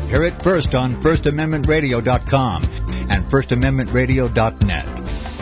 Hear it first on FirstAmendmentRadio.com and FirstAmendmentRadio.net.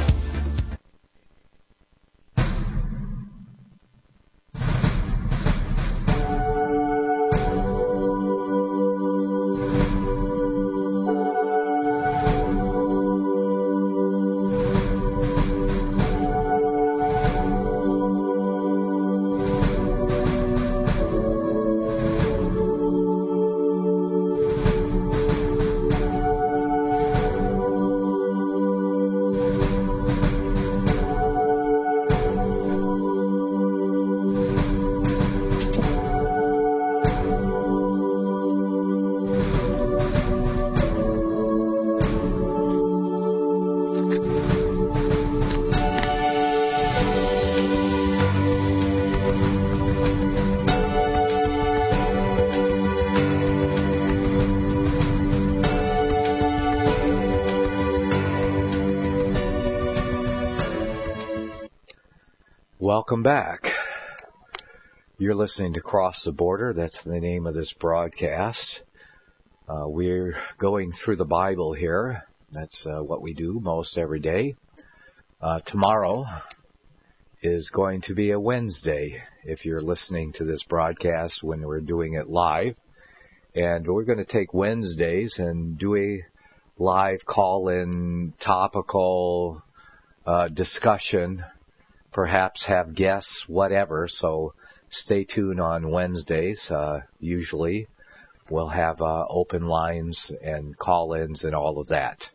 Welcome back. You're listening to Cross the Border. That's the name of this broadcast. We're going through the Bible here. That's what we do most every day. Tomorrow is going to be a Wednesday if you're listening to this broadcast when we're doing it live. And we're going to take Wednesdays and do a live call-in topical discussion, perhaps have guests, whatever. So stay tuned on Wednesdays. Usually we'll have open lines and call-ins and all of that.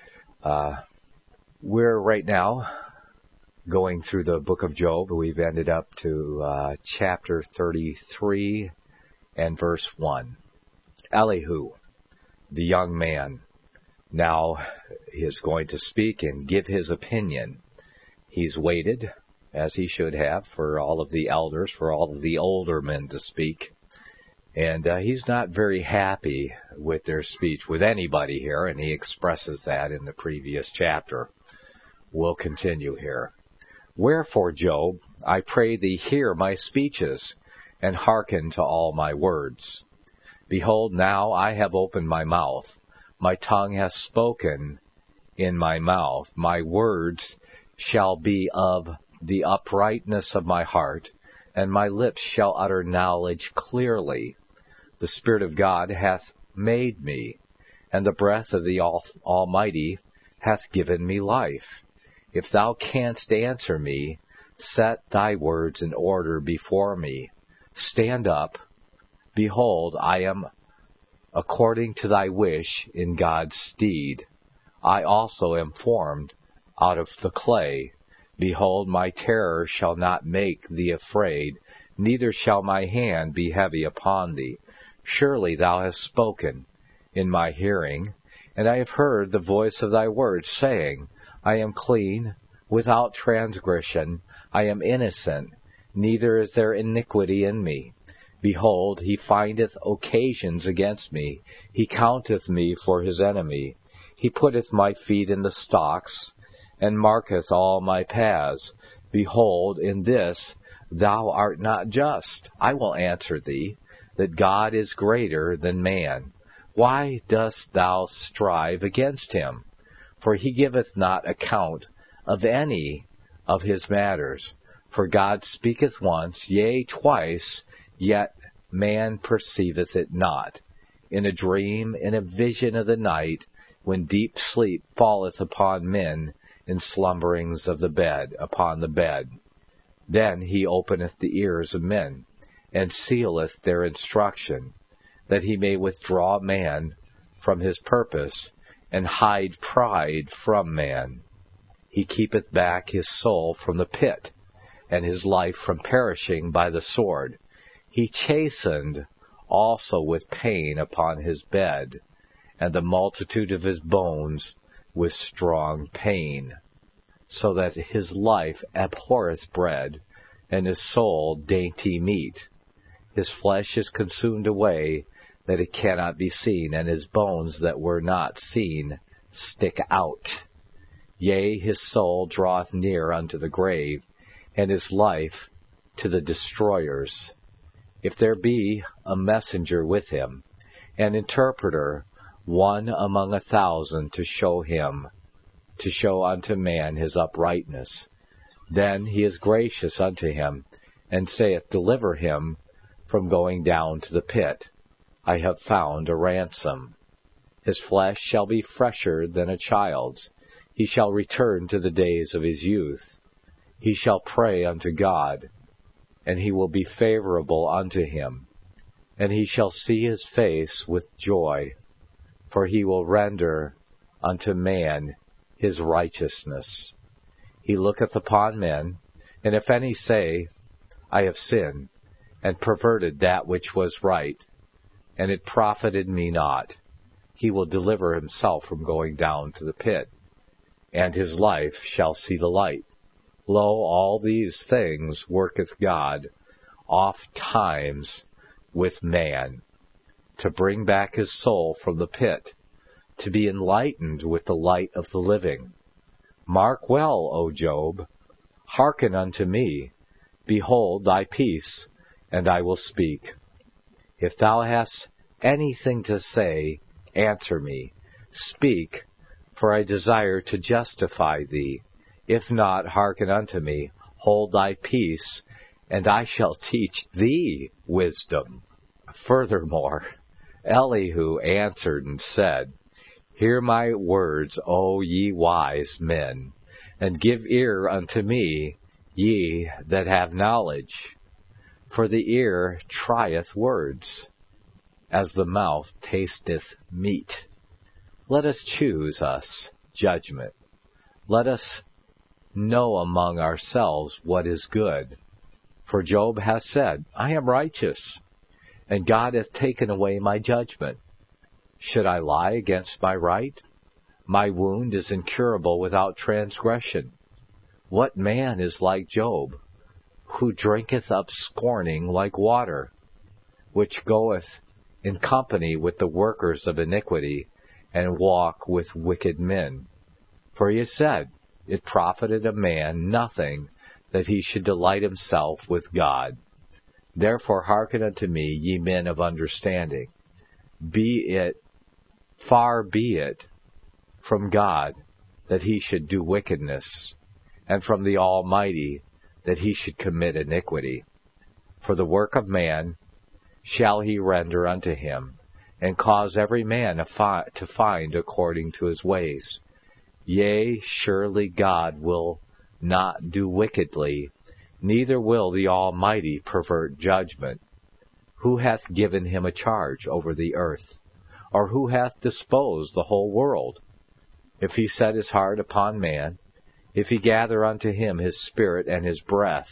We're right now going through the book of Job. We've ended up to chapter 33 and verse 1. Elihu, the young man, now is going to speak and give his opinion. He's waited, as he should have, for all of the elders, for all of the older men to speak. And he's not very happy with their speech with anybody here, and he expresses that in the previous chapter. We'll continue here. Wherefore, Job, I pray thee hear my speeches, and hearken to all my words. Behold, now I have opened my mouth. My tongue hath spoken in my mouth. My words shall be of the uprightness of my heart, and my lips shall utter knowledge clearly. The Spirit of God hath made me, and the breath of the Almighty hath given me life. If thou canst answer me, set thy words in order before me. Stand up. Behold, I am according to thy wish in God's stead. I also am formed out of the clay. Behold, my terror shall not make thee afraid, neither shall my hand be heavy upon thee. Surely thou hast spoken in my hearing, and I have heard the voice of thy words, saying, I am clean, without transgression, I am innocent, neither is there iniquity in me. Behold, he findeth occasions against me, he counteth me for his enemy. He putteth my feet in the stocks, and marketh all my paths. Behold, in this thou art not just. I will answer thee, that God is greater than man. Why dost thou strive against him? For he giveth not account of any of his matters. For God speaketh once, yea, twice, yet man perceiveth it not. In a dream, in a vision of the night, when deep sleep falleth upon men, in slumberings of the bed, upon the bed. Then he openeth the ears of men, and sealeth their instruction, that he may withdraw man from his purpose, and hide pride from man. He keepeth back his soul from the pit, and his life from perishing by the sword. He chastened also with pain upon his bed, and the multitude of his bones with strong pain, so that his life abhorreth bread, and his soul dainty meat. His flesh is consumed away, that it cannot be seen, and his bones that were not seen stick out. Yea, his soul draweth near unto the grave, and his life to the destroyers. If there be a messenger with him, an interpreter, one among 1,000, to show unto man his uprightness. Then he is gracious unto him, and saith, Deliver him from going down to the pit. I have found a ransom. His flesh shall be fresher than a child's. He shall return to the days of his youth. He shall pray unto God, and he will be favorable unto him. And he shall see his face with joy, for he will render unto man his righteousness. He looketh upon men, and if any say, I have sinned, and perverted that which was right, and it profited me not, he will deliver himself from going down to the pit, and his life shall see the light. Lo, all these things worketh God oft times with man, to bring back his soul from the pit, to be enlightened with the light of the living. Mark well, O Job, hearken unto me, behold thy peace, and I will speak. If thou hast anything to say, answer me. Speak, for I desire to justify thee. If not, hearken unto me. Hold thy peace, and I shall teach thee wisdom. Furthermore, Elihu answered and said, Hear my words, O ye wise men, and give ear unto me, ye that have knowledge. For the ear trieth words, as the mouth tasteth meat. Let us choose us judgment. Let us know among ourselves what is good. For Job hath said, I am righteous, and God hath taken away my judgment. Should I lie against my right? My wound is incurable without transgression. What man is like Job, who drinketh up scorning like water, which goeth in company with the workers of iniquity, and walk with wicked men? For he has said, It profited a man nothing that he should delight himself with God. Therefore hearken unto me, ye men of understanding. Far be it from God that he should do wickedness, and from the Almighty that he should commit iniquity. For the work of man shall he render unto him, and cause every man to find according to his ways. Yea, surely God will not do wickedly, neither will the Almighty pervert judgment. Who hath given him a charge over the earth? Or who hath disposed the whole world? If he set his heart upon man, if he gather unto him his spirit and his breath,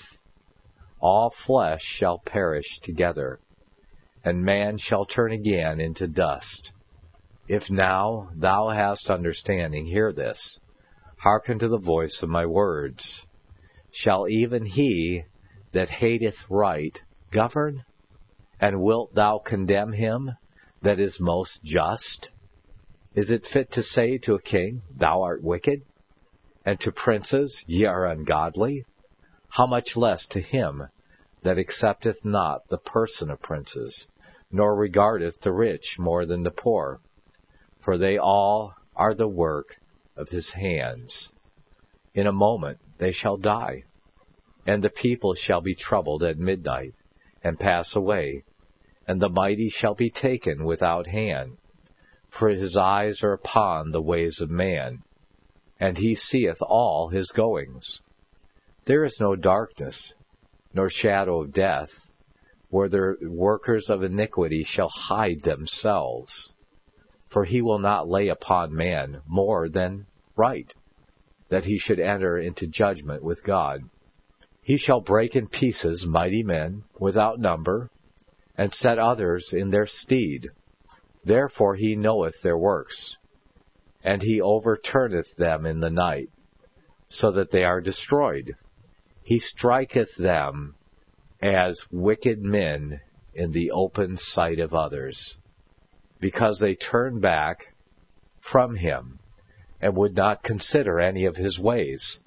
all flesh shall perish together, and man shall turn again into dust. If now thou hast understanding, hear this. Hearken to the voice of my words. Shall even he that hateth right govern? And wilt thou condemn him that is most just? Is it fit to say to a king, Thou art wicked? And to princes, Ye are ungodly? How much less to him that accepteth not the person of princes, nor regardeth the rich more than the poor? For they all are the work of his hands. In a moment they shall die, and the people shall be troubled at midnight, and pass away, and the mighty shall be taken without hand. For his eyes are upon the ways of man, and he seeth all his goings. There is no darkness, nor shadow of death, where the workers of iniquity shall hide themselves. For he will not lay upon man more than right, that he should enter into judgment with God. He shall break in pieces mighty men without number, and set others in their stead. Therefore he knoweth their works, and he overturneth them in the night, so that they are destroyed. He striketh them as wicked men in the open sight of others, because they turn back from him, and would not consider any of his ways,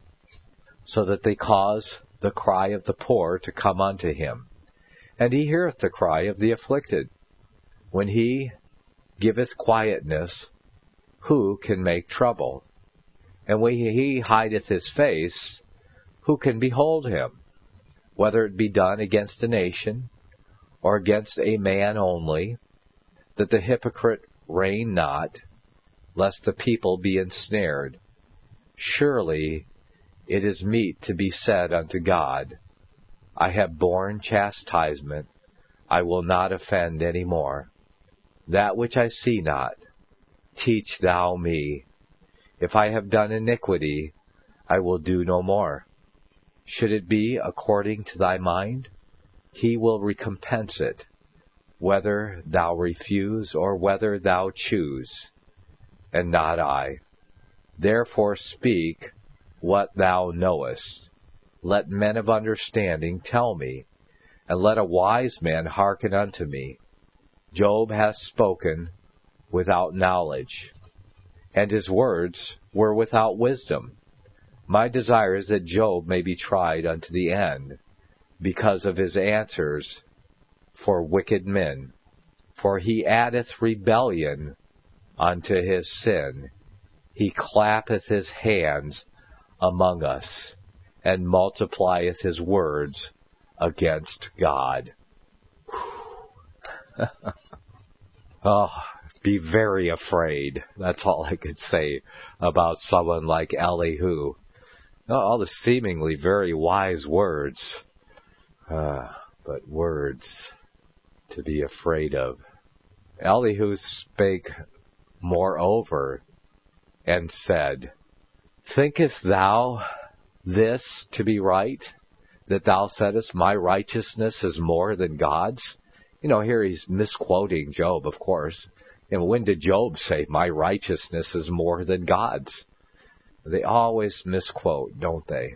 so that they cause the cry of the poor to come unto him, and he heareth the cry of the afflicted. When he giveth quietness, who can make trouble? And when he hideth his face, who can behold him? Whether it be done against a nation, or against a man only, that the hypocrite reign not, lest the people be ensnared. Surely it is meet to be said unto God, I have borne chastisement, I will not offend any more. That which I see not, teach thou me. If I have done iniquity, I will do no more. Should it be according to thy mind, he will recompense it, whether thou refuse or whether thou choose, and not I. Therefore speak what thou knowest. Let men of understanding tell me, and let a wise man hearken unto me. Job hath spoken without knowledge, and his words were without wisdom. My desire is that Job may be tried unto the end, because of his answers for wicked men. For he addeth rebellion unto his sin. He clappeth his hands among us, and multiplieth his words against God. Oh, be very afraid. That's all I could say about someone like Elihu. All the seemingly very wise words, but words to be afraid of. Elihu spake moreover, and said, Thinkest thou this to be right, that thou saidest, my righteousness is more than God's? Here he's misquoting Job, of course. And when did Job say, my righteousness is more than God's? They always misquote, don't they?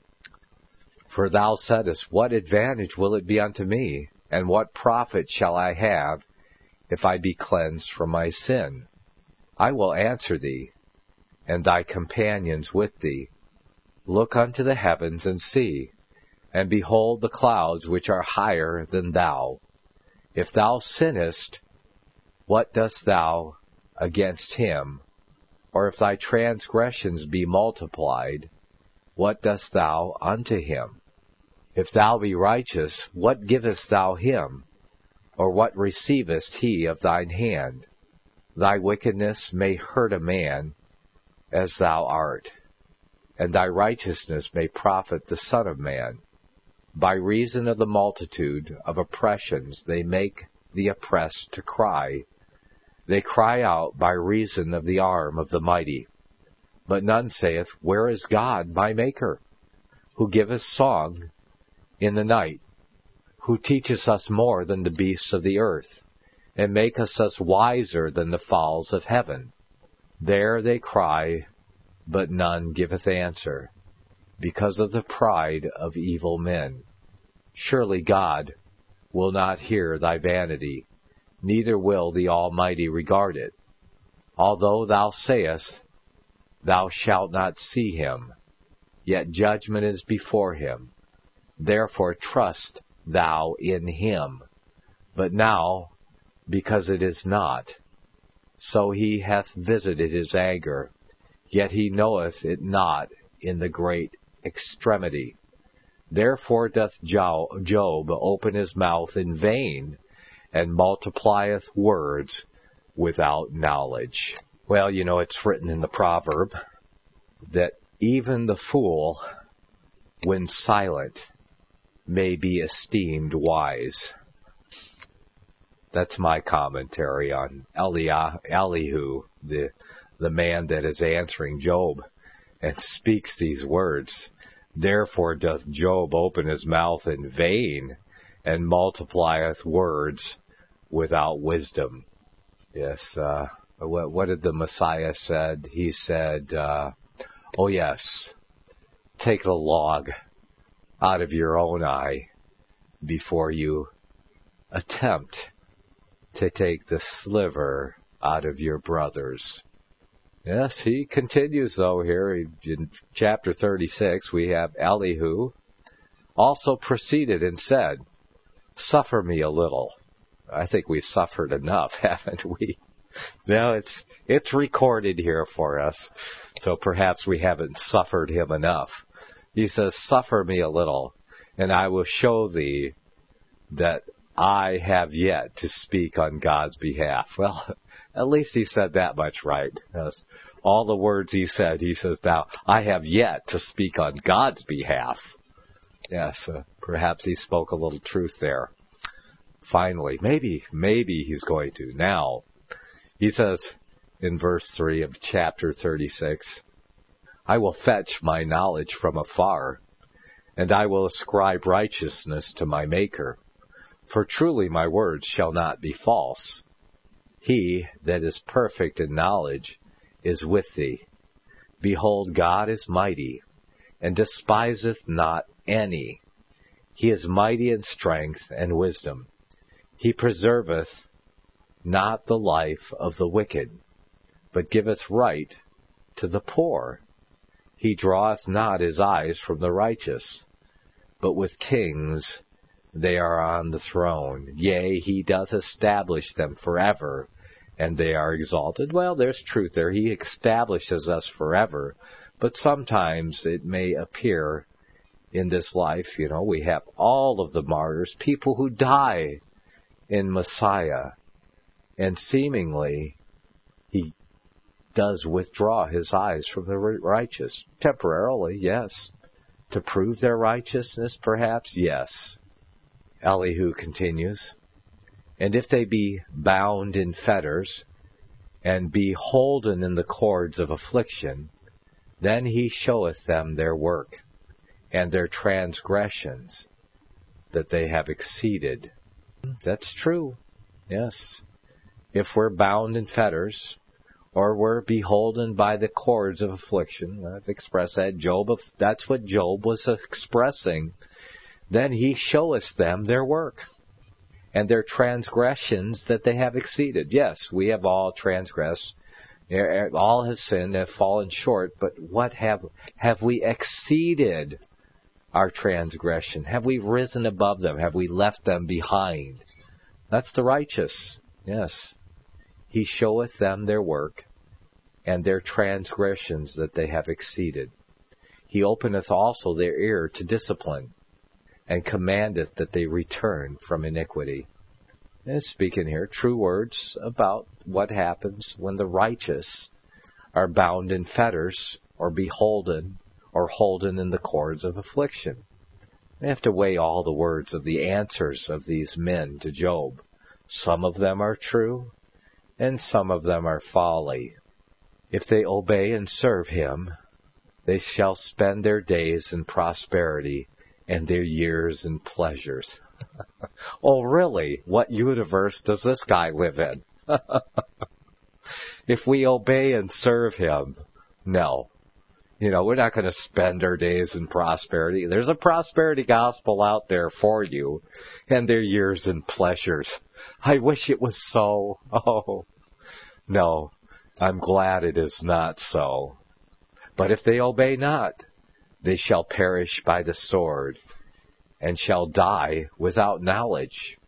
For thou saidest, what advantage will it be unto me? And what profit shall I have if I be cleansed from my sin? I will answer thee, and thy companions with thee. Look unto the heavens and see, and behold the clouds which are higher than thou. If thou sinnest, what dost thou against him? Or if thy transgressions be multiplied, what dost thou unto him? If thou be righteous, what givest thou him? Or what receivest he of thine hand? Thy wickedness may hurt a man as thou art, and thy righteousness may profit the Son of Man. By reason of the multitude of oppressions they make the oppressed to cry. They cry out by reason of the arm of the mighty. But none saith, Where is God, my Maker? Who giveth song in the night, who teacheth us more than the beasts of the earth, and maketh us wiser than the fowls of heaven. There they cry, but none giveth answer, because of the pride of evil men. Surely God will not hear thy vanity, neither will the Almighty regard it. Although thou sayest, thou shalt not see him, yet judgment is before him. Therefore trust thou in him. But now, because it is not, so he hath visited his anger, yet he knoweth it not in the great extremity. Therefore doth Job open his mouth in vain, and multiplieth words without knowledge. Well, it's written in the proverb that even the fool, when silent, may be esteemed wise. That's my commentary on Elihu, the man that is answering Job, and speaks these words. Therefore doth Job open his mouth in vain, and multiplieth words without wisdom. Yes, what did the Messiah said? He said, oh yes, take the log out of your own eye before you attempt to take the sliver out of your brother's. Yes, he continues, though, here in chapter 36, we have Elihu also proceeded and said, Suffer me a little, I think we've suffered enough, haven't we? No, it's recorded here for us, so perhaps we haven't suffered him enough. He says, "Suffer me a little, and I will show thee that I have yet to speak on God's behalf." Well, at least he said that much right. Yes. All the words he says, "Now, I have yet to speak on God's behalf." Yes, perhaps he spoke a little truth there. Finally, maybe he's going to. Now, he says in verse 3 of chapter 36, "I will fetch my knowledge from afar, and I will ascribe righteousness to my Maker. For truly my words shall not be false. He that is perfect in knowledge is with thee. Behold, God is mighty, and despiseth not any. He is mighty in strength and wisdom. He preserveth not the life of the wicked, but giveth right to the poor. He draweth not his eyes from the righteous, but with kings they are on the throne. Yea, he doth establish them forever, and they are exalted." Well, there's truth there. He establishes us forever, but sometimes it may appear in this life, we have all of the martyrs, people who die in Messiah, and seemingly he does withdraw his eyes from the righteous. Temporarily, yes. To prove their righteousness, perhaps, yes. Elihu continues, "And if they be bound in fetters, and be holden in the cords of affliction, then he showeth them their work, and their transgressions, that they have exceeded." That's true, yes. If we're bound in fetters, or we're beholden by the cords of affliction, I've expressed that. That's what Job was expressing. Then he showeth them their work, and their transgressions that they have exceeded. Yes, we have all transgressed. All have sinned and have fallen short, but what have we exceeded our transgression? Have we risen above them? Have we left them behind? That's the righteous. Yes. He showeth them their work, and their transgressions that they have exceeded. He openeth also their ear to discipline, and commandeth that they return from iniquity. And speaking here, true words about what happens when the righteous are bound in fetters, or beholden, or holden in the cords of affliction. We have to weigh all the words of the answers of these men to Job. Some of them are true, and some of them are folly. If they obey and serve him, they shall spend their days in prosperity, and their years in pleasures. Oh, really? What universe does this guy live in? If we obey and serve him, no. We're not going to spend our days in prosperity. There's a prosperity gospel out there for you, and their years in pleasures. I wish it was so. Oh, no. I'm glad it is not so. But if they obey not, they shall perish by the sword, and shall die without knowledge.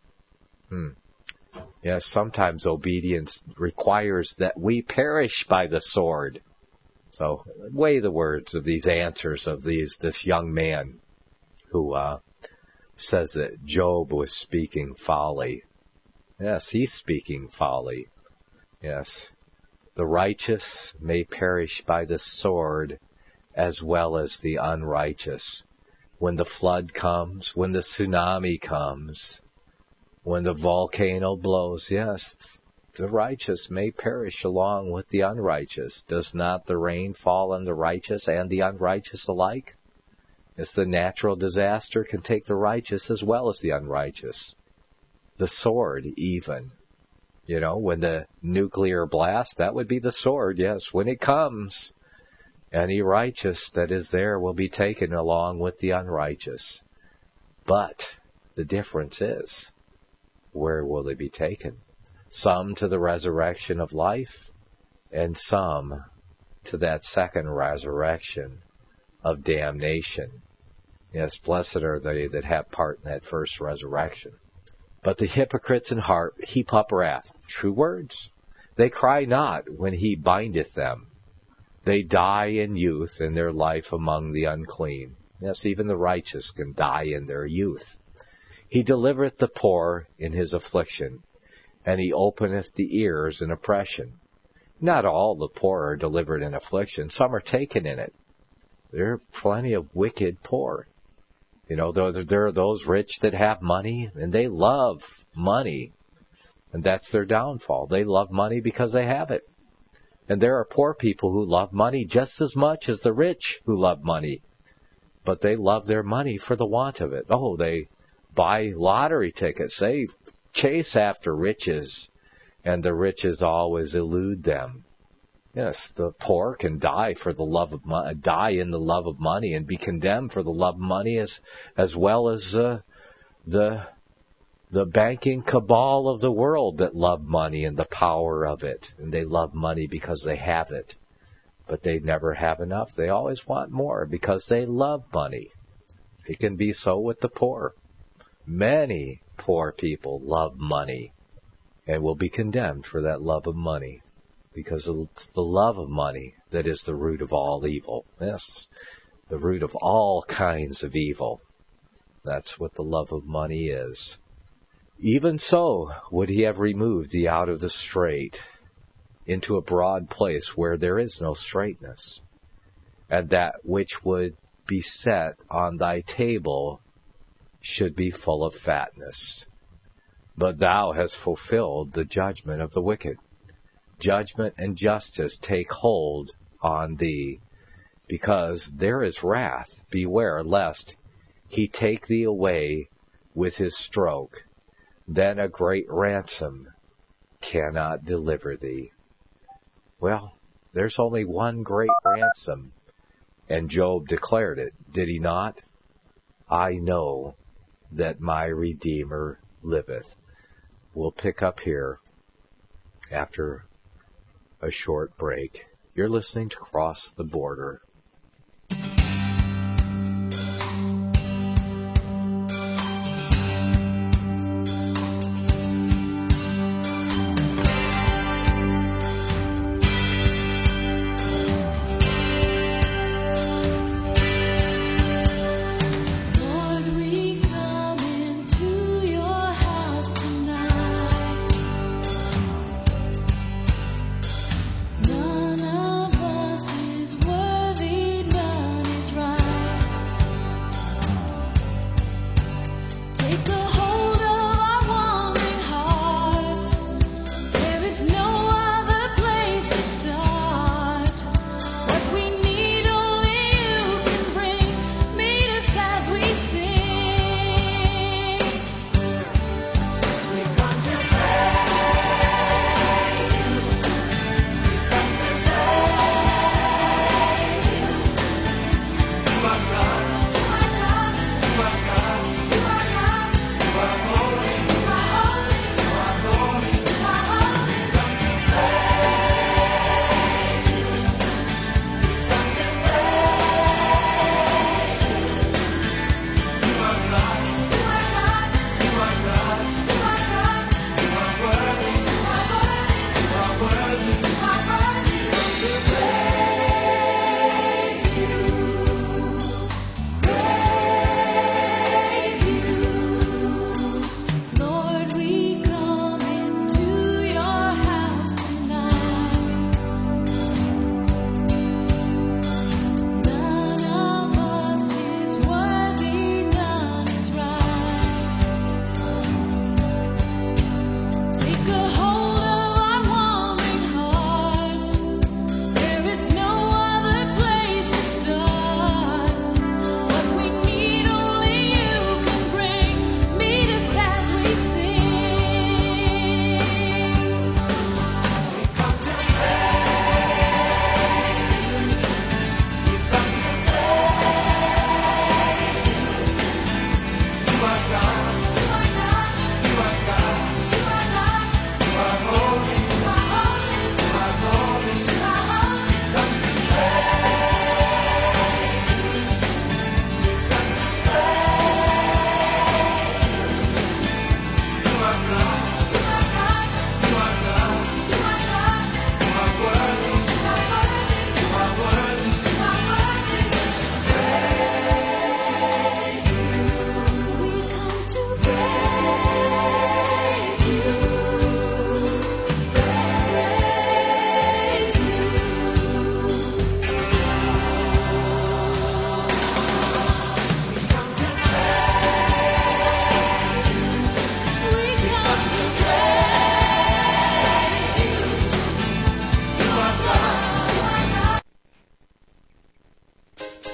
Yes, sometimes obedience requires that we perish by the sword. So weigh the words of these answers of this young man who says that Job was speaking folly. Yes, he's speaking folly. Yes. The righteous may perish by the sword as well as the unrighteous. When the flood comes, when the tsunami comes, when the volcano blows, yes, the righteous may perish along with the unrighteous. Does not the rain fall on the righteous and the unrighteous alike? As the natural disaster can take the righteous as well as the unrighteous. The sword, even. When the nuclear blast, that would be the sword, yes. When it comes, any righteous that is there will be taken along with the unrighteous. But the difference is, where will they be taken? Some to the resurrection of life, and some to that second resurrection of damnation. Yes, blessed are they that have part in that first resurrection. But the hypocrites in heart heap up wrath. True words. They cry not when he bindeth them. They die in youth, and their life among the unclean. Yes, even the righteous can die in their youth. He delivereth the poor in his affliction, and he openeth the ears in oppression. Not all the poor are delivered in affliction. Some are taken in it. There are plenty of wicked poor. You know, there are those rich that have money, and they love money. And that's their downfall. They love money because they have it. And there are poor people who love money just as much as the rich who love money. But they love their money for the want of it. Oh, they buy lottery tickets. They chase after riches, and the riches always elude them. Yes, the poor can die for the love of die in the love of money, and be condemned for the love of money as well as the banking cabal of the world that love money and the power of it. And they love money because they have it. But they never have enough. They always want more because they love money. It can be so with the poor. Many poor people love money and will be condemned for that love of money, because it's the love of money that is the root of all evil. Yes, the root of all kinds of evil. That's what the love of money is. Even so would he have removed thee out of the strait into a broad place where there is no straightness, and that which would be set on thy table should be full of fatness. But thou hast fulfilled the judgment of the wicked. Judgment and justice take hold on thee, because there is wrath. Beware lest he take thee away with his stroke. Then a great ransom cannot deliver thee. Well, there's only one great ransom, and Job declared it, did he not? I know that my Redeemer liveth. We'll pick up here after a short break. You're listening to Cross the Border. None of us is worthy.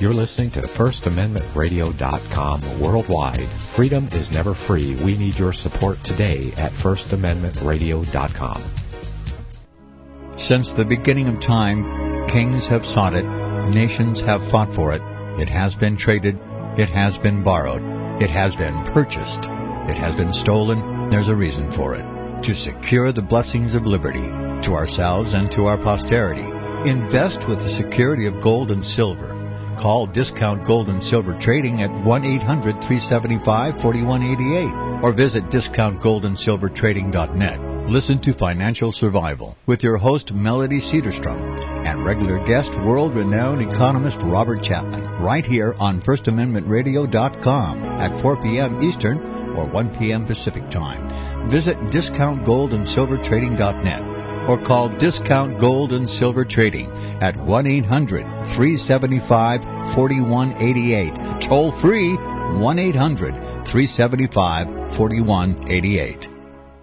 You're listening to FirstAmendmentRadio.com worldwide. Freedom is never free. We need your support today at FirstAmendmentRadio.com. Since the beginning of time, kings have sought it, nations have fought for it. It has been traded, it has been borrowed, it has been purchased, it has been stolen. There's a reason for it. To secure the blessings of liberty to ourselves and to our posterity. Invest with the security of gold and silver. Call Discount Gold and Silver Trading at 1-800-375-4188 or visit discountgoldandsilvertrading.net. Listen to Financial Survival with your host Melody Cedarstrom and regular guest world-renowned economist Robert Chapman right here on FirstAmendmentRadio.com at 4 p.m. Eastern or 1 p.m. Pacific Time. Visit discountgoldandsilvertrading.net or call Discount Gold and Silver Trading at 1-800-375-4188. Toll free, 1-800-375-4188.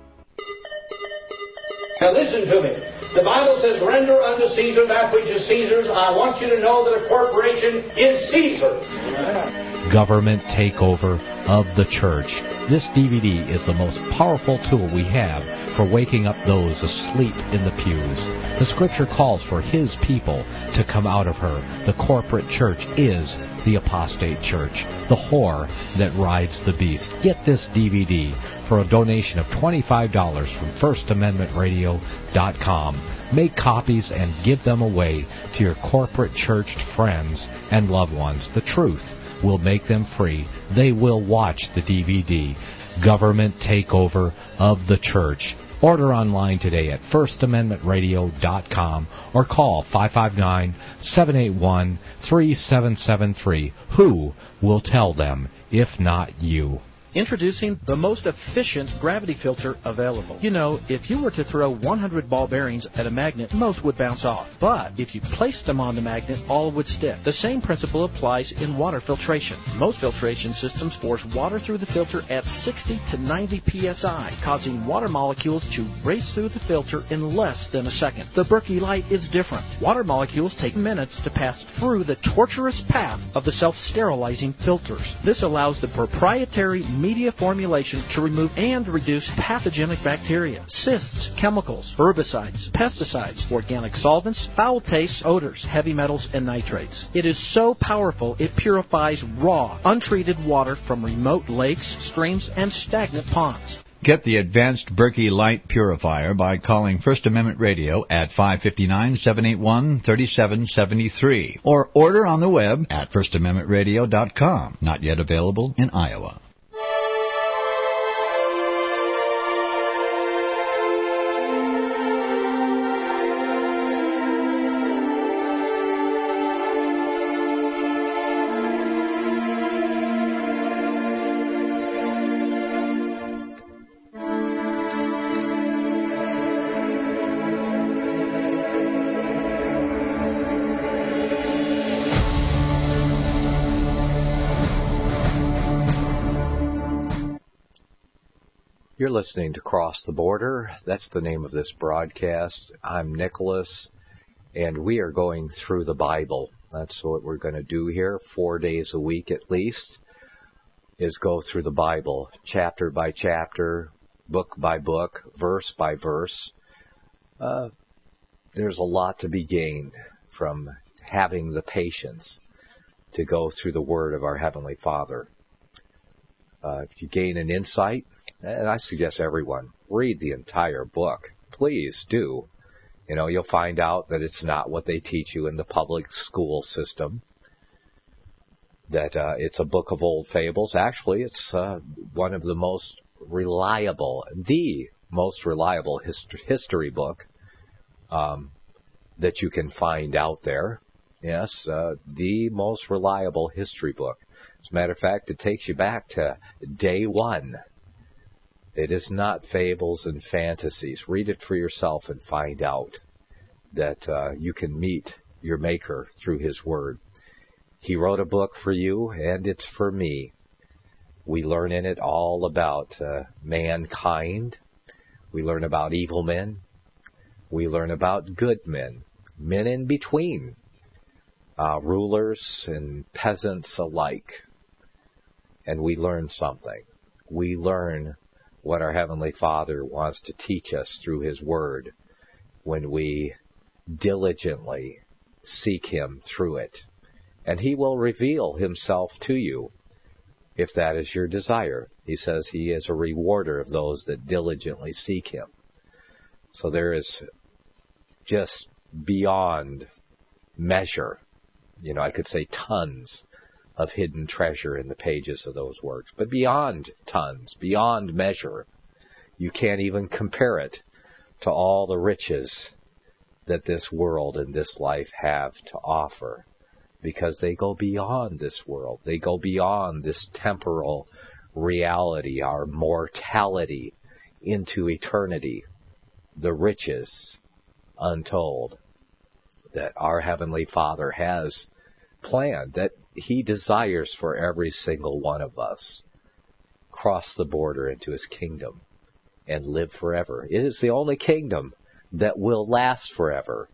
Now listen to me. The Bible says, render unto Caesar that which is Caesar's. I want you to know that a corporation is Caesar. Government takeover of the church. This DVD is the most powerful tool we have for waking up those asleep in the pews. The Scripture calls for His people to come out of her. The corporate church is the apostate church, the whore that rides the beast. Get this DVD for a donation of $25 from FirstAmendmentRadio.com. Make copies and give them away to your corporate church friends and loved ones. The truth will make them free. They will watch the DVD, Government Takeover of the Church. Order online today at FirstAmendmentRadio.com or call 559-781-3773. Who will tell them if not you? Introducing the most efficient gravity filter available. You know, if you were to throw 100 ball bearings at a magnet, most would bounce off. But if you placed them on the magnet, all would stick. The same principle applies in water filtration. Most filtration systems force water through the filter at 60 to 90 psi, causing water molecules to race through the filter in less than a second. The Berkey Light is different. Water molecules take minutes to pass through the torturous path of the self-sterilizing filters. This allows the proprietary media formulation to remove and reduce pathogenic bacteria, cysts, chemicals, herbicides, pesticides, organic solvents, foul tastes, odors, heavy metals, and nitrates. It is so powerful it purifies raw, untreated water from remote lakes, streams, and stagnant ponds. Get the advanced Berkey Light Purifier by calling First Amendment Radio at 559-781-3773 or order on the web at FirstAmendmentRadio.com. Not yet available in Iowa. You're listening to Cross the Border. That's the name of this broadcast. I'm Nicholas, and we are going through the Bible. That's what we're going to do here, 4 days a week at least, is go through the Bible, chapter by chapter, book by book, verse by verse. There's a lot to be gained from having the patience to go through the Word of our Heavenly Father. If you gain an insight, and I suggest everyone read the entire book. Please do. You know, you'll find out that it's not what they teach you in the public school system, that it's a book of old fables. Actually, it's one of the most reliable, the most reliable history book that you can find out there. Yes, the most reliable history book. As a matter of fact, it takes you back to day one. It is not fables and fantasies. Read it for yourself and find out that you can meet your Maker through His Word. He wrote a book for you, and it's for me. We learn in it all about mankind. We learn about evil men. We learn about good men, men in between. rulers and peasants alike. And we learn something. We learn what our Heavenly Father wants to teach us through His Word when we diligently seek Him through it. And He will reveal Himself to you if that is your desire. He says He is a rewarder of those that diligently seek Him. So there is just beyond measure, I could say tons of hidden treasure in the pages of those works, but beyond tons, beyond measure. You can't even compare it to all the riches that this world and this life have to offer, because they go beyond this world. They go beyond this temporal reality, our mortality, into eternity, the riches untold that our Heavenly Father has planned, that He desires for every single one of us. Cross the border into His kingdom and live forever. It is the only kingdom that will last forever.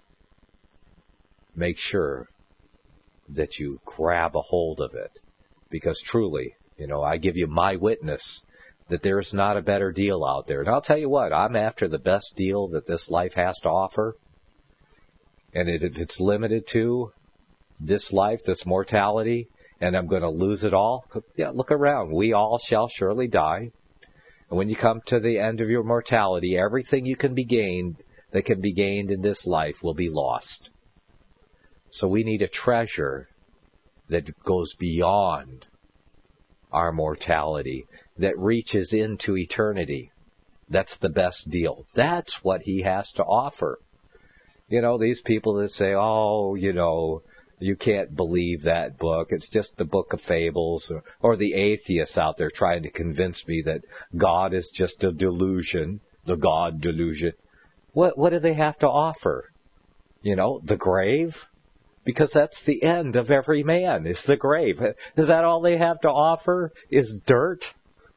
Make sure that you grab a hold of it, because truly, I give you my witness that there is not a better deal out there. And I'll tell you what, I'm after the best deal that this life has to offer. And if it's limited to this life, this mortality, and I'm going to lose it all, look around. We all shall surely die. And when you come to the end of your mortality, everything that can be gained in this life will be lost. So we need a treasure that goes beyond our mortality, that reaches into eternity. That's the best deal. That's what He has to offer. These people that say, you can't believe that book. It's just the book of fables. Or the atheists out there trying to convince me that God is just a delusion, the God delusion. What do they have to offer? The grave? Because that's the end of every man, is the grave. Is that all they have to offer? Is dirt?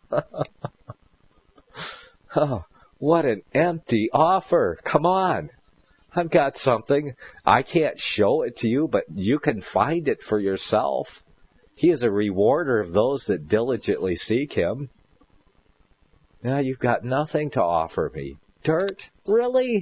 Oh, what an empty offer. Come on. I've got something. I can't show it to you, but you can find it for yourself. He is a rewarder of those that diligently seek Him. Now you've got nothing to offer me. Dirt? Really?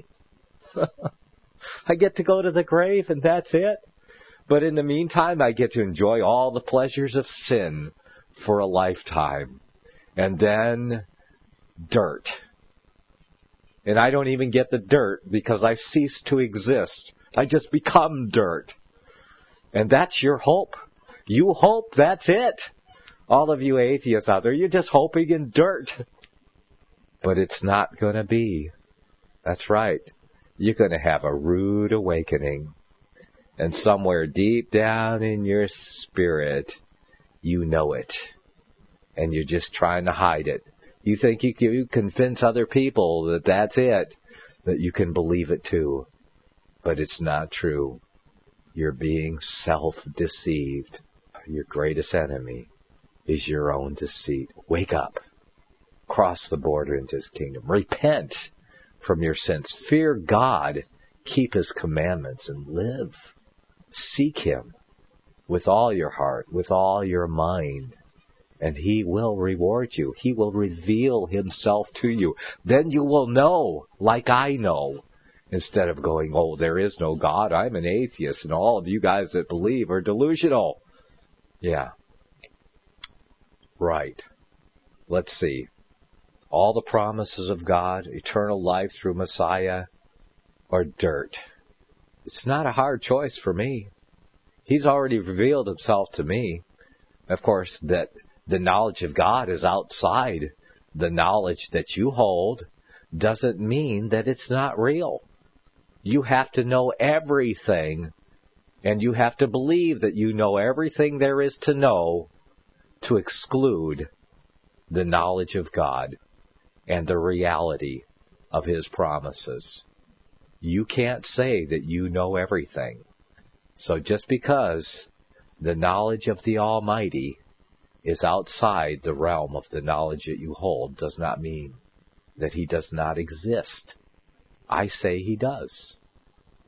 I get to go to the grave and that's it? But in the meantime, I get to enjoy all the pleasures of sin for a lifetime. And then dirt. And I don't even get the dirt because I cease to exist. I just become dirt. And that's your hope. You hope that's it. All of you atheists out there, you're just hoping in dirt. But it's not going to be. That's right. You're going to have a rude awakening. And somewhere deep down in your spirit, you know it. And you're just trying to hide it. You think you convince other people that that's it, that you can believe it too. But it's not true. You're being self-deceived. Your greatest enemy is your own deceit. Wake up. Cross the border into His kingdom. Repent from your sins. Fear God. Keep His commandments and live. Seek Him with all your heart, with all your mind. And He will reward you. He will reveal Himself to you. Then you will know, like I know. Instead of going, there is no God, I'm an atheist, and all of you guys that believe are delusional. Yeah. Right. Let's see. All the promises of God, eternal life through Messiah, or dirt. It's not a hard choice for me. He's already revealed Himself to me. Of course, that the knowledge of God is outside the knowledge that you hold doesn't mean that it's not real. You have to know everything, and you have to believe that you know everything there is to know to exclude the knowledge of God and the reality of His promises. You can't say that you know everything. So just because the knowledge of the Almighty is outside the realm of the knowledge that you hold does not mean that He does not exist. I say He does.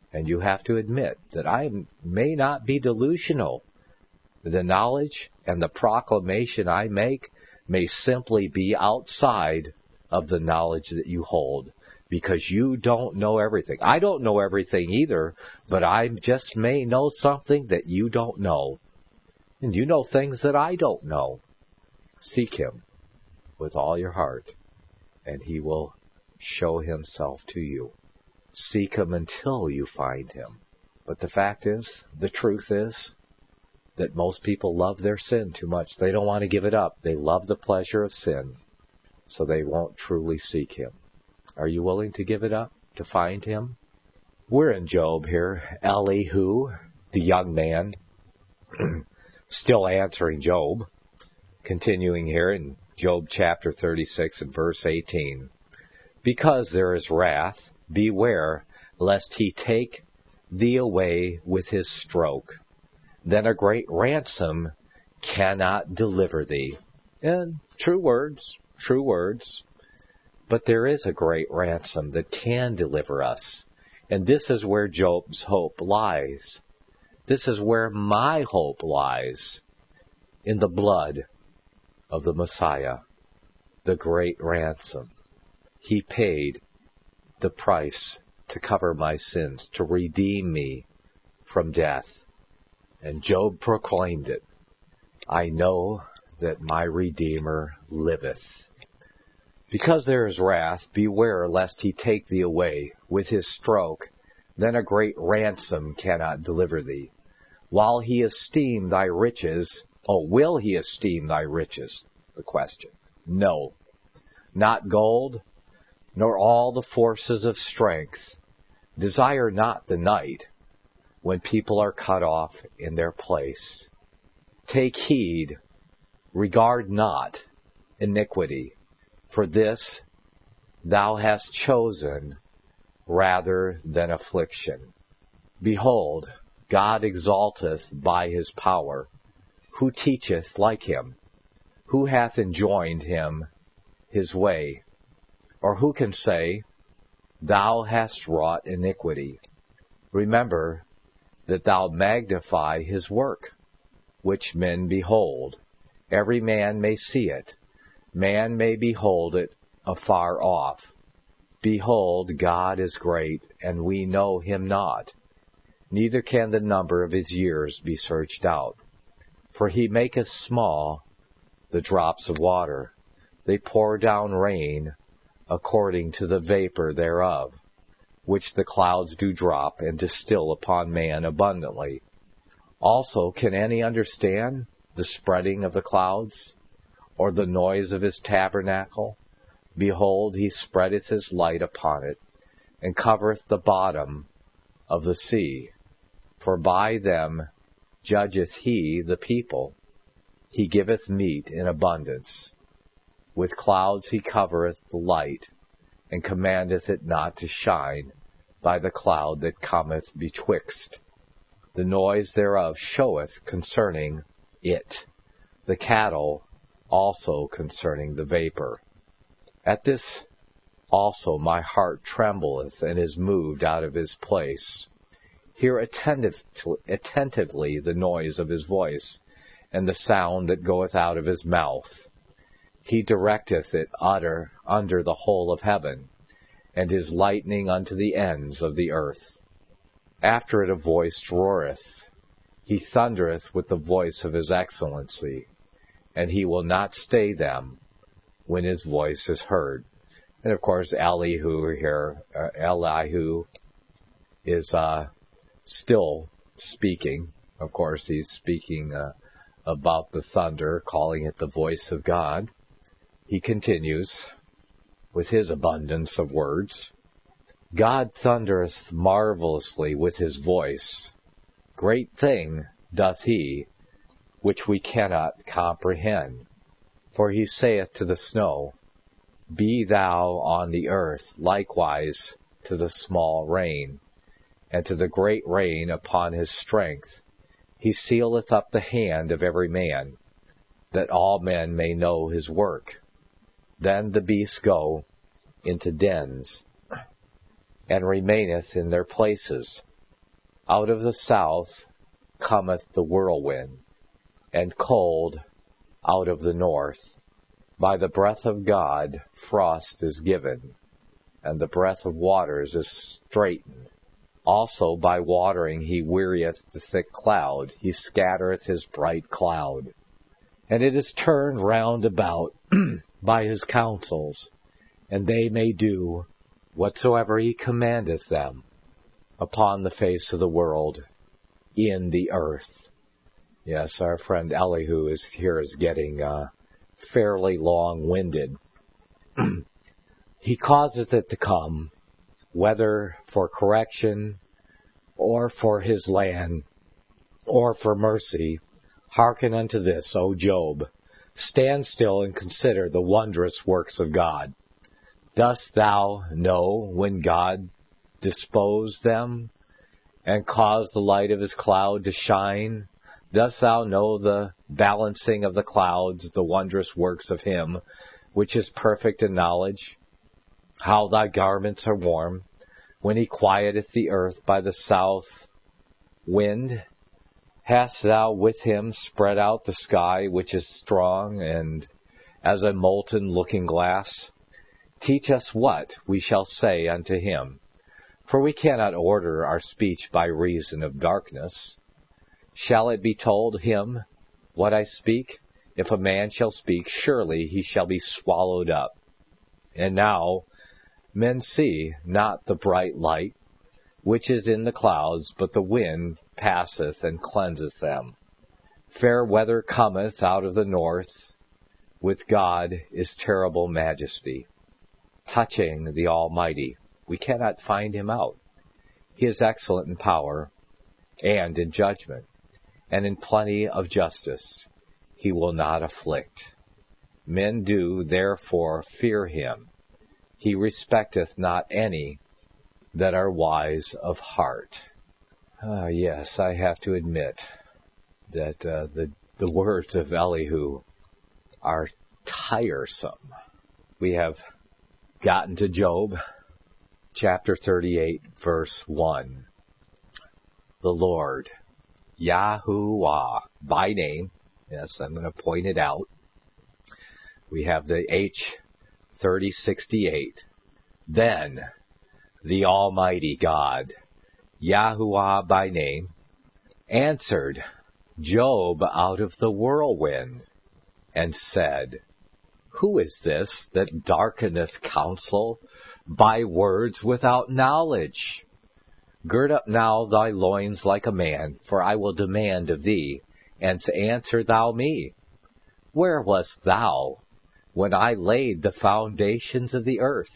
And you have to admit that I may not be delusional. The knowledge and the proclamation I make may simply be outside of the knowledge that you hold, because you don't know everything. I don't know everything either, but I just may know something that you don't know. And you know things that I don't know. Seek Him with all your heart, and He will show Himself to you. Seek Him until you find Him. But the fact is, the truth is, that most people love their sin too much. They don't want to give it up. They love the pleasure of sin, so they won't truly seek Him. Are you willing to give it up to find Him? We're in Job here. Elihu, the young man, still answering Job. Continuing here in Job chapter 36 and verse 18. Because there is wrath, beware lest he take thee away with his stroke. Then a great ransom cannot deliver thee. And true words. But there is a great ransom that can deliver us. And this is where Job's hope lies. This is where my hope lies. In the blood of the Messiah, the great ransom. He paid the price to cover my sins, to redeem me from death. And Job proclaimed it. I know that my Redeemer liveth. Because there is wrath, beware lest he take thee away with his stroke. Then a great ransom cannot deliver thee. While he esteem thy riches, will he esteem thy riches? The question. No. Not gold, nor all the forces of strength. Desire not the night, when people are cut off in their place. Take heed, regard not iniquity, for this thou hast chosen rather than affliction. Behold, God exalteth by his power. Who teacheth like him? Who hath enjoined him his way? Or who can say, Thou hast wrought iniquity? Remember that thou magnify his work, which men behold. Every man may see it. Man may behold it afar off. Behold, God is great, and we know him not. Neither can the number of his years be searched out. For he maketh small the drops of water. They pour down rain according to the vapor thereof, which the clouds do drop and distill upon man abundantly. Also, can any understand the spreading of the clouds, or the noise of his tabernacle? Behold, he spreadeth his light upon it, and covereth the bottom of the sea. For by them judgeth he the people. He giveth meat in abundance. With clouds he covereth the light, and commandeth it not to shine by the cloud that cometh betwixt. The noise thereof showeth concerning it, the cattle also concerning the vapor. At this also my heart trembleth and is moved out of his place. Hear attentively the noise of his voice, and the sound that goeth out of his mouth. He directeth it under the whole of heaven, and his lightning unto the ends of the earth. After it a voice roareth. He thundereth with the voice of his excellency, and he will not stay them when his voice is heard. And of course, Elihu is still speaking. Of course, he's speaking about the thunder, calling it the voice of God. He continues with his abundance of words. God thundereth marvelously with his voice. Great thing doth he, which we cannot comprehend. For he saith to the snow, Be thou on the earth, likewise to the small rain, and to the great rain upon his strength. He sealeth up the hand of every man, that all men may know his work. Then the beasts go into dens, and remaineth in their places. Out of the south cometh the whirlwind, and cold out of the north. By the breath of God frost is given, and the breath of waters is straitened. Also by watering he wearieth the thick cloud, he scattereth his bright cloud. And it is turned round about by his counsels, and they may do whatsoever he commandeth them upon the face of the world, in the earth. Yes, our friend Elihu is getting fairly long-winded. He causeth it to come, whether for correction, or for his land, or for mercy. Hearken unto this, O Job. Stand still and consider the wondrous works of God. Dost thou know when God disposed them, and caused the light of his cloud to shine? Dost thou know the balancing of the clouds, the wondrous works of him, which is perfect in knowledge? How thy garments are warm, when he quieteth the earth by the south wind? Hast thou with him spread out the sky, which is strong, and as a molten looking-glass? Teach us what we shall say unto him, for we cannot order our speech by reason of darkness. Shall it be told him what I speak? If a man shall speak, surely he shall be swallowed up. And now men see not the bright light, which is in the clouds, but the wind passeth and cleanseth them. Fair weather cometh out of the north. With God is terrible majesty. Touching the Almighty, we cannot find him out. He is excellent in power and in judgment, and in plenty of justice. He will not afflict. Men do therefore fear him. He respecteth not any that are wise of heart. Yes, I have to admit that the words of Elihu are tiresome. We have gotten to Job, chapter 38, verse 1. The Lord, Yahuwah, by name. Yes, I'm going to point it out. We have the H3068. Then, the Almighty God, Yahuwah by name, answered Job out of the whirlwind, and said, Who is this that darkeneth counsel by words without knowledge? Gird up now thy loins like a man, for I will demand of thee, and answer thou me. Where wast thou when I laid the foundations of the earth?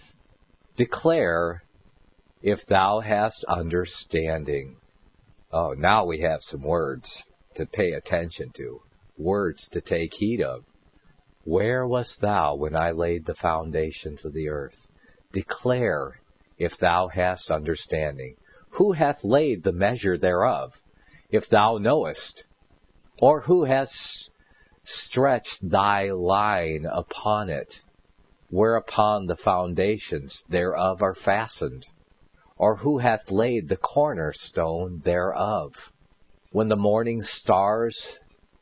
Declare if thou hast understanding. Oh, now we have some words to pay attention to, words to take heed of. Where wast thou when I laid the foundations of the earth? Declare if thou hast understanding. Who hath laid the measure thereof, if thou knowest? Or who has stretched thy line upon it, whereupon the foundations thereof are fastened? Or who hath laid the cornerstone thereof? When the morning stars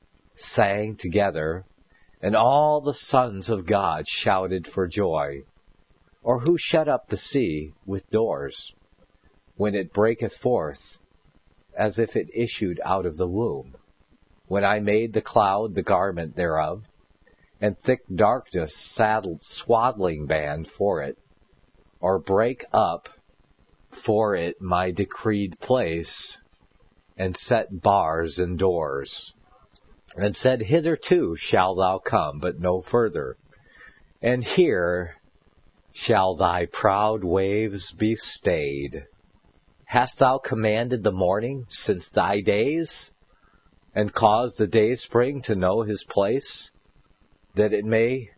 sang together, and all the sons of God shouted for joy? Or who shut up the sea with doors, when it breaketh forth, as if it issued out of the womb? When I made the cloud the garment thereof, and thick darkness saddled swaddling band for it, or break up for it my decreed place, and set bars and doors, and said, Hitherto shalt thou come, but no further, and here shall thy proud waves be stayed. Hast thou commanded the morning since thy days, and caused the dayspring to know his place, that it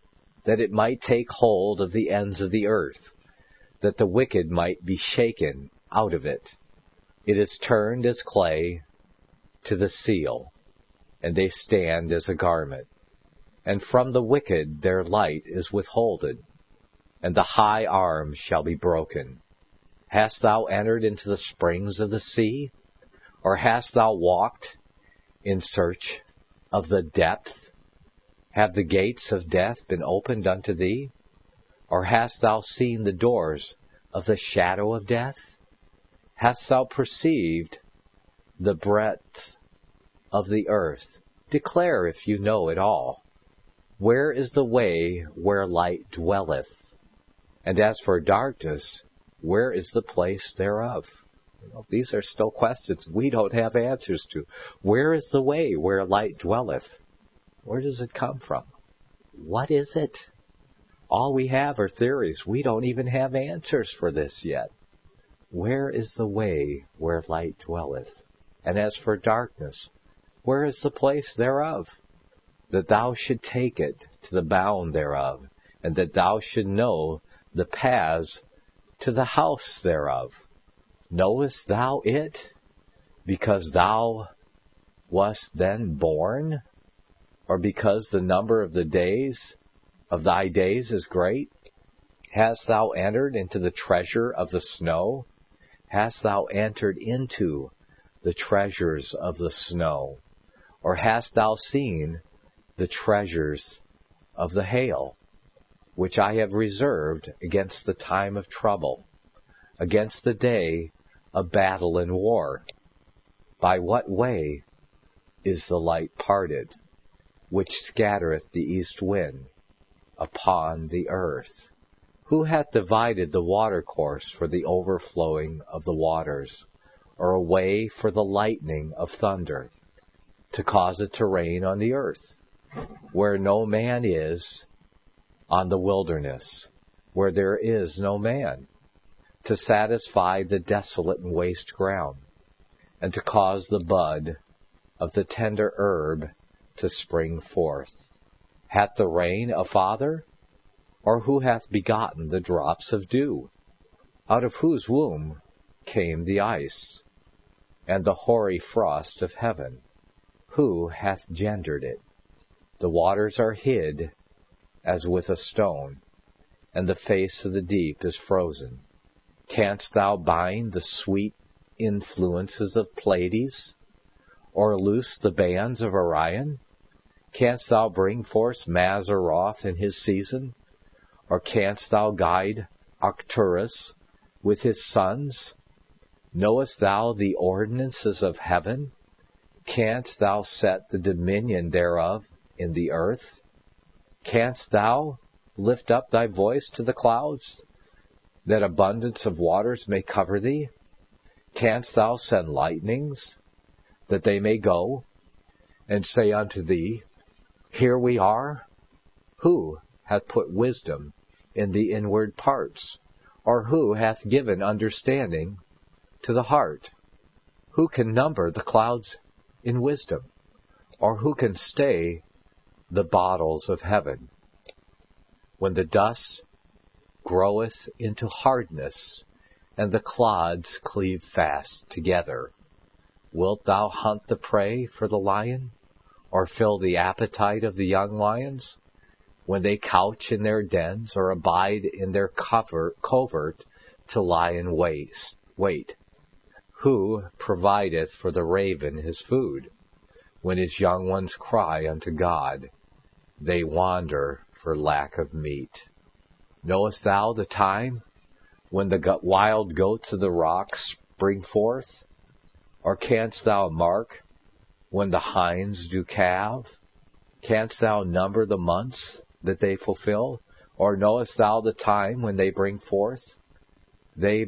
might take hold of the ends of the earth, that the wicked might be shaken out of it? It is turned as clay to the seal, and they stand as a garment. And from the wicked their light is withholden, and the high arm shall be broken. Hast thou entered into the springs of the sea? Or hast thou walked in search of the depth? Have the gates of death been opened unto thee? Or hast thou seen the doors of the shadow of death? Hast thou perceived the breadth of the earth? Declare if you know it all. Where is the way where light dwelleth? And as for darkness, where is the place thereof? These are still questions we don't have answers to. Where is the way where light dwelleth? Where does it come from? What is it? All we have are theories. We don't even have answers for this yet. Where is the way where light dwelleth? And as for darkness, where is the place thereof? That thou should take it to the bound thereof, and that thou should know the paths to the house thereof. Knowest thou it, because thou wast then born? Or because the number of the days of thy days is great? Hast thou entered into the treasure of the snow? Hast thou entered into the treasures of the snow? Or hast thou seen the treasures of the hail, which I have reserved against the time of trouble, against the day of battle and war? By what way is the light parted, which scattereth the east wind upon the earth? Who hath divided the watercourse for the overflowing of the waters, or a way for the lightning of thunder, to cause it to rain on the earth, where no man is, on the wilderness, where there is no man, to satisfy the desolate and waste ground, and to cause the bud of the tender herb to spring forth? Hath the rain a father? Or who hath begotten the drops of dew? Out of whose womb came the ice, and the hoary frost of heaven? Who hath gendered it? The waters are hid as with a stone, and the face of the deep is frozen. Canst thou bind the sweet influences of Pleiades, or loose the bands of Orion? Canst thou bring forth Mazzaroth in his season? Or canst thou guide Arcturus with his sons? Knowest thou the ordinances of heaven? Canst thou set the dominion thereof in the earth? Canst thou lift up thy voice to the clouds, that abundance of waters may cover thee? Canst thou send lightnings, that they may go, and say unto thee, Here we are? Who hath put wisdom in the inward parts? Or who hath given understanding to the heart? Who can number the clouds in wisdom? Or who can stay the bottles of heaven? When the dust groweth into hardness, and the clods cleave fast together, wilt thou hunt the prey for the lion, or fill the appetite of the young lions? When they couch in their dens, or abide in their covert to lie in wait, who provideth for the raven his food? When his young ones cry unto God, they wander for lack of meat. Knowest thou the time when the wild goats of the rocks spring forth? Or canst thou mark when the hinds do calve? Canst thou number the months that they fulfill? Or knowest thou the time when they bring forth? They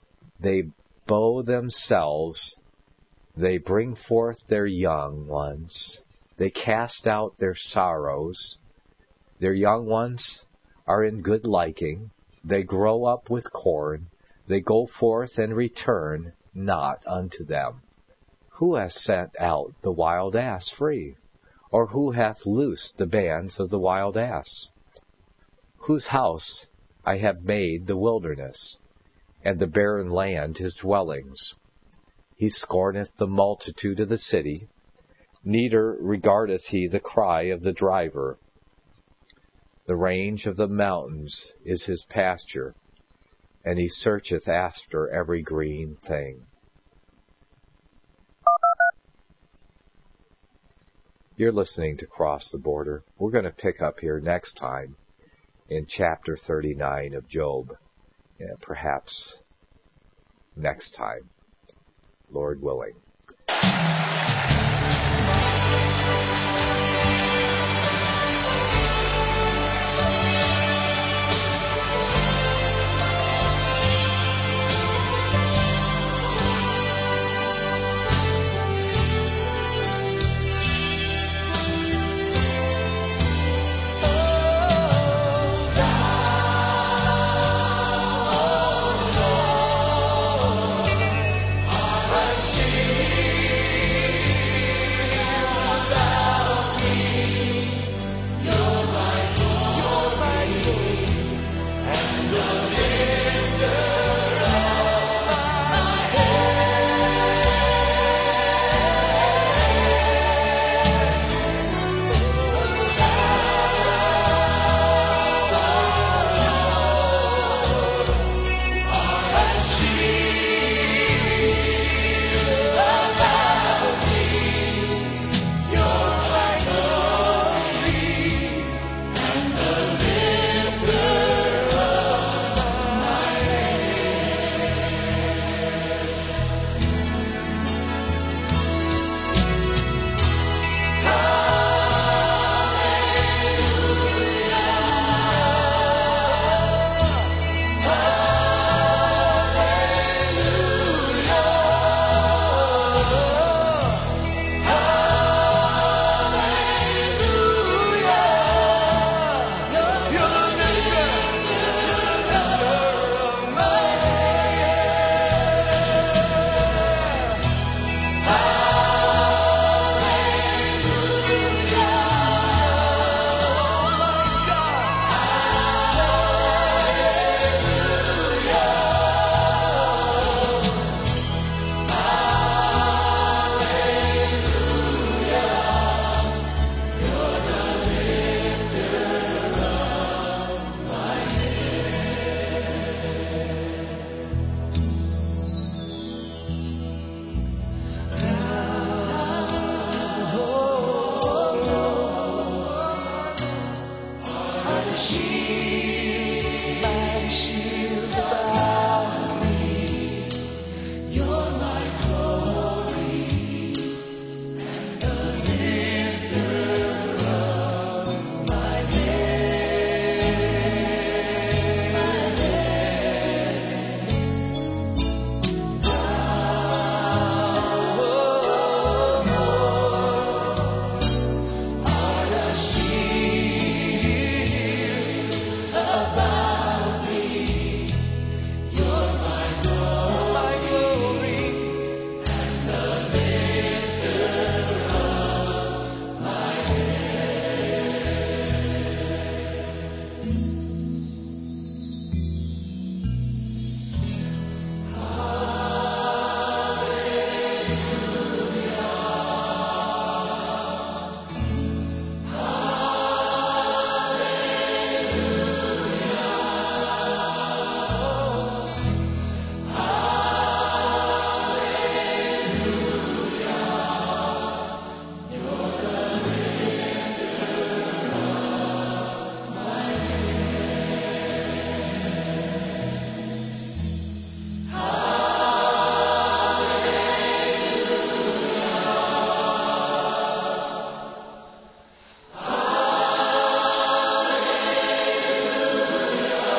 bow themselves, they bring forth their young ones, they cast out their sorrows. Their young ones are in good liking, they grow up with corn, they go forth and return not unto them. Who hath sent out the wild ass free? Or who hath loosed the bands of the wild ass? Whose house I have made the wilderness, and the barren land his dwellings. He scorneth the multitude of the city, neither regardeth he the cry of the driver. The range of the mountains is his pasture, and he searcheth after every green thing. You're listening to Cross the Border. We're going to pick up here next time in chapter 39 of Job. Yeah, perhaps next time, Lord willing.